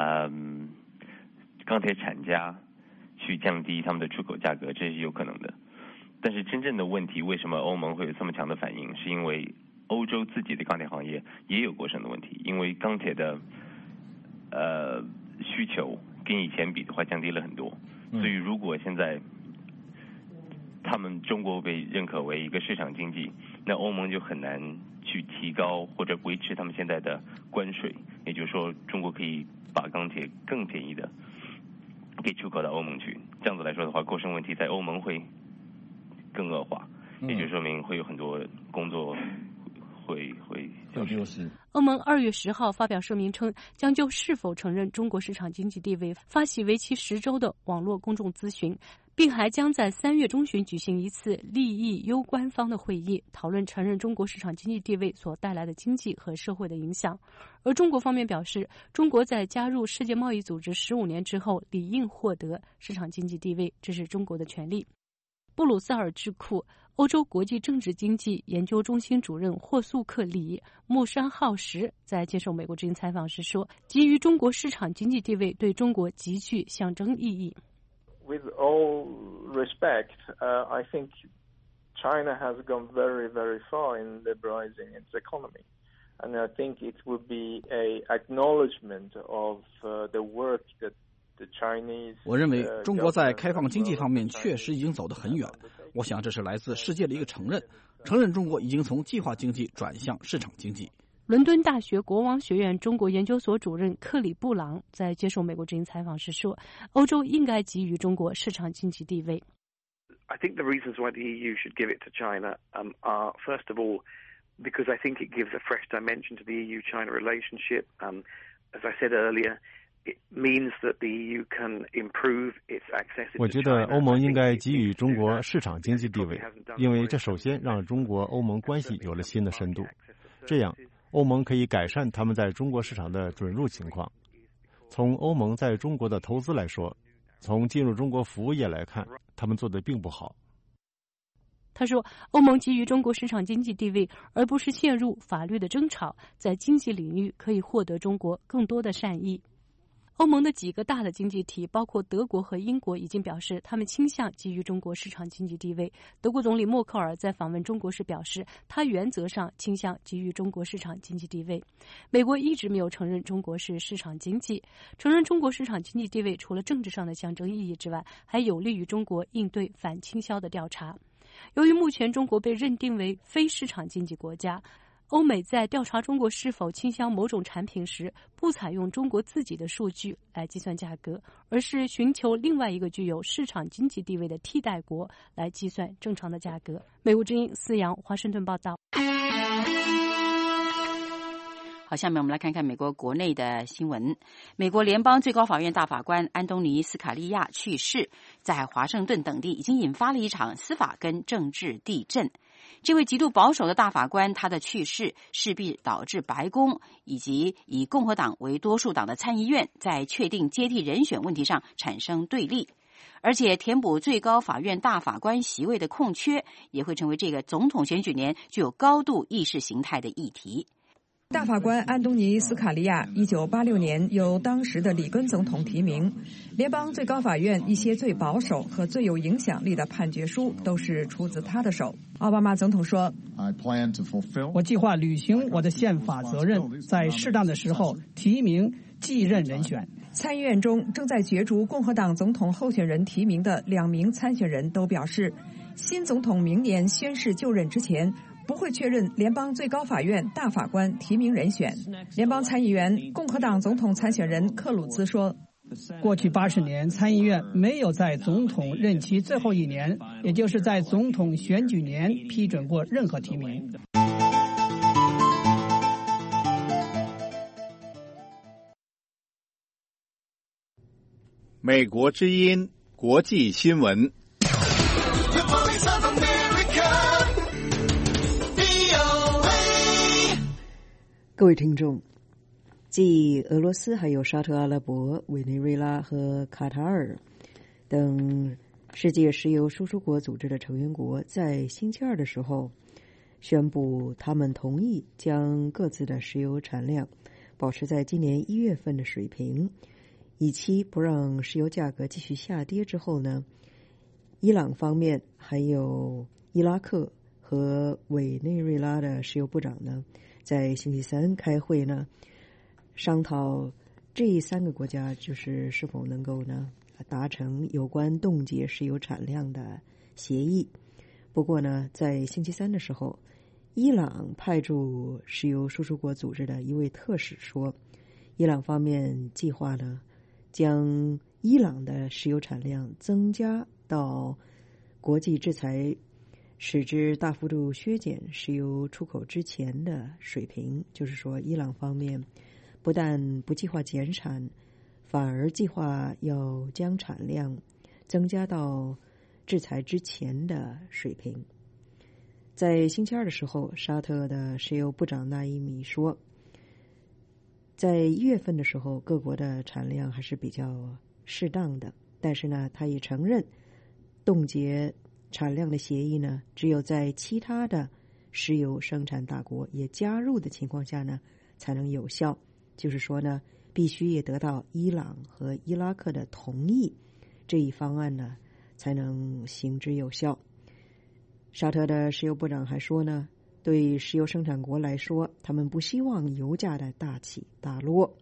产家去降低他们的出口价格，这是有可能的。但是真正的问题，为什么欧盟会有这么强的反应，是因为欧洲自己的钢铁行业也有过剩的问题，因为钢铁的需求跟以前比的话降低了很多，所以如果现在他们中国被认可为一个市场经济，那欧盟就很难去提高或者维持他们现在的关税，也就是说中国可以把钢铁更便宜的给出口到欧盟去，这样子来说的话，过剩问题在欧盟会更恶化，也就说明会有很多工作会丢失。 欧盟2月10号发表声明称，将就是否承认中国市场经济地位发起为期10周的网络公众咨询，并还将在3月中旬举行一次利益攸关方的会议，讨论承认中国市场经济地位所带来的经济和社会的影响。而中国方面表示，中国在加入世界贸易组织15年之后，理应获得市场经济地位，这是中国的权利。布鲁塞尔智库欧洲国际政治经济研究中心主任霍素克里·穆山浩什在接受美国之音采访时说，基于中国市场经济地位对中国极具象征意义。 With all respect, I think China has gone very, very far in liberalizing its economy. And I think it would be an acknowledgement of the work that the Chinese... 我认为中国在开放经济方面确实已经走得很远。我想这是来自世界的一个承认中国已经从计划经济转向市场经济。 伦敦大学国王学院中国研究所主任克里布朗在接受美国之音采访时说，欧洲应该给予中国市场经济地位。 I think the reasons why the EU should give it to China are, first of all, because I think it gives a fresh dimension to the EU-China relationship. As I said earlier, it means that the EU can improve its access. 我觉得欧盟应该给予中国市场经济地位，因为这首先让中国欧盟关系有了新的深度，这样欧盟可以改善他们在中国市场的准入情况。从欧盟在中国的投资来说，从进入中国服务业来看，他们做的并不好。 他说，欧盟给予中国市场经济地位，而不是陷入法律的争吵，在经济领域可以获得中国更多的善意。欧盟的几个大的经济体，包括德国和英国，已经表示他们倾向给予中国市场经济地位。德国总理默克尔在访问中国时表示，他原则上倾向给予中国市场经济地位。美国一直没有承认中国是市场经济。承认中国市场经济地位，除了政治上的象征意义之外，还有利于中国应对反倾销的调查。由于目前中国被认定为非市场经济国家，欧美在调查中国是否倾销某种产品时，不采用中国自己的数据来计算价格，而是寻求另外一个具有市场经济地位的替代国来计算正常的价格。美国之音思阳华盛顿报道。 好，下面我们来看看美国国内的新闻。美国联邦最高法院大法官安东尼·斯卡利亚去世，在华盛顿等地已经引发了一场司法跟政治地震。这位极度保守的大法官，他的去世势必导致白宫以及以共和党为多数党的参议院在确定接替人选问题上产生对立，而且填补最高法院大法官席位的空缺，也会成为这个总统选举年具有高度意识形态的议题。 大法官安东尼·斯卡利亚1986年由当时的里根总统提名，联邦最高法院一些最保守和最有影响力的判决书都是出自他的手。奥巴马总统说， 我计划履行我的宪法责任，在适当的时候提名继任人选。 参议院中正在角逐共和党总统候选人提名的2名参选人都表示， 新总统明年宣誓就任之前，不会确认联邦最高法院大法官提名人选。联邦参议员共和党总统参选人克鲁兹说， 过去80年，参议院没有在总统任期最后1年，也就是在总统选举年批准过任何提名。 美国之音国际新闻。 各位听众，继俄罗斯还有沙特阿拉伯、委内瑞拉和卡塔尔等世界石油输出国组织的成员国在星期二的时候宣布，他们同意将各自的石油产量保持在今年1月份的水平，以期不让石油价格继续下跌。之后呢，伊朗方面还有伊拉克和委内瑞拉的石油部长呢，在星期三开会呢，商讨这3个国家就是是否能够呢达成有关冻结石油产量的协议。不过呢，在星期三的时候，伊朗派驻石油输出国组织的一位特使说，伊朗方面计划呢将伊朗的石油产量增加到国际制裁使之大幅度削减石油出口之前的水平。就是说，伊朗方面不但不计划减产，反而计划要将产量增加到制裁之前的水平。在星期二的时候，沙特的石油部长纳伊米说，在1月份的时候，各国的产量还是比较适当的，但是呢，他也承认冻结产量的协议呢，只有在其他的石油生产大国也加入的情况下呢，才能有效。就是说呢，必须也得到伊朗和伊拉克的同意，这一方案呢才能行之有效。沙特的石油部长还说呢，对石油生产国来说，他们不希望油价的大起大落。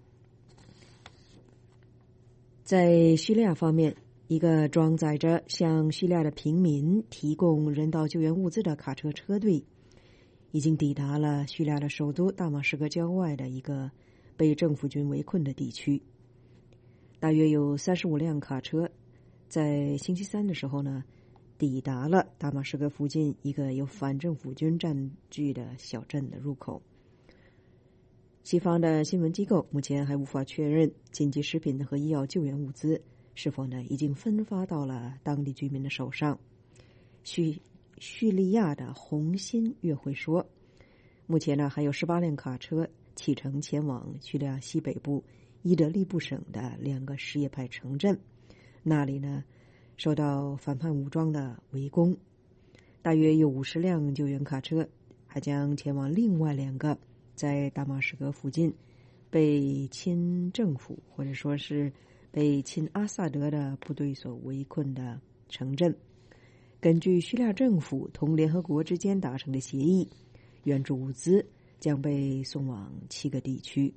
在叙利亚方面，一个装载着向叙利亚的平民提供人道救援物资的卡车车队已经抵达了叙利亚的首都大马士革郊外的一个被政府军围困的地区。大约有35辆卡车在星期三的时候呢，抵达了大马士革附近一个由反政府军占据的小镇的入口。西方的新闻机构目前还无法确认紧急食品和医药救援物资是否呢已经分发到了当地居民的手上。叙利亚的红新月会说，目前呢还有18辆卡车启程前往叙利亚西北部伊德利布省的2个什叶派城镇，那里呢受到反叛武装的围攻。大约有50辆救援卡车还将前往另外2个在大马士革附近被亲政府或者说是被亲阿萨德的部队所围困的城镇。根据叙利亚政府同联合国之间达成的协议，援助物资将被送往7个地区。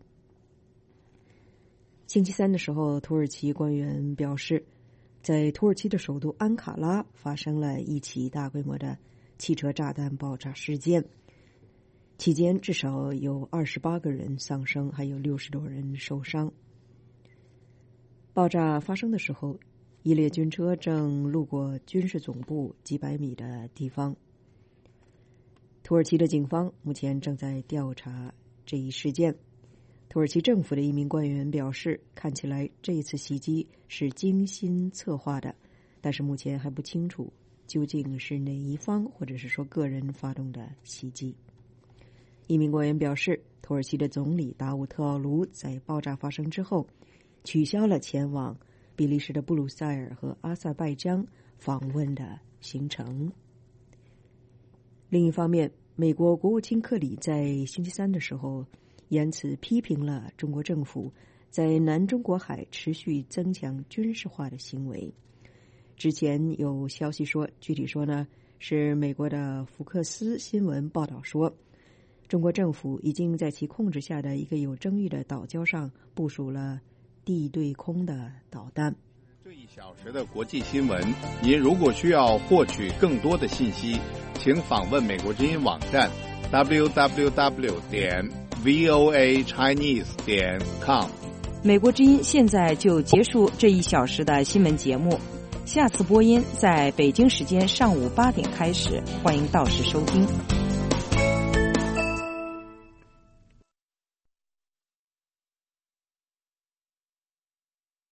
星期三的时候，土耳其官员表示，在土耳其的首都安卡拉发生了一起大规模的汽车炸弹爆炸事件，期间至少有28个人丧生，还有60多人受伤。爆炸发生的时候，一列军车正路过军事总部几百米的地方。土耳其的警方目前正在调查这一事件。土耳其政府的一名官员表示，看起来这一次袭击是精心策划的，但是目前还不清楚究竟是哪一方或者是说个人发动的袭击。一名官员表示，土耳其的总理达乌特奥卢在爆炸发生之后取消了前往比利时的布鲁塞尔和阿塞拜疆访问的行程。另一方面，美国国务卿克里在星期三的时候言辞批评了中国政府在南中国海持续增强军事化的行为。之前有消息说，具体说呢，是美国的福克斯新闻报道说，中国政府已经在其控制下的一个有争议的岛礁上部署了地对空的导弹。 小时的国际新闻，您如果需要获取更多的信息，请访问美国之音网站 www.voachinese.com。 美国之音现在就结束这1小时的新闻节目，下次播音在北京时间上午8点开始，欢迎到时收听。